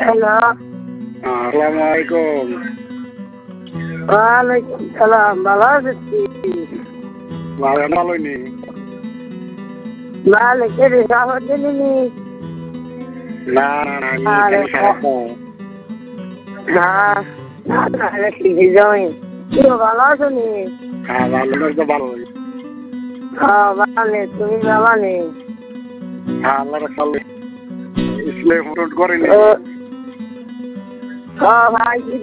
Hello, আসসালামু আলাইকুম। ওয়ালাইকুম সালাম। ভালো আছিস কি? ভালোই নি। ভালো করে খবর দিলি নি? না না না আরে হ্যাঁ, তাহলে ঠিকই যাই। কি ভালো আছো নি? হ্যাঁ ভালো তো ভালোই। ভালো নেই, তুমি ভালো নেই? হ্যাঁ আল্লাহ রাখলে ইসলাম ফোন করেনি। ও ভাই কি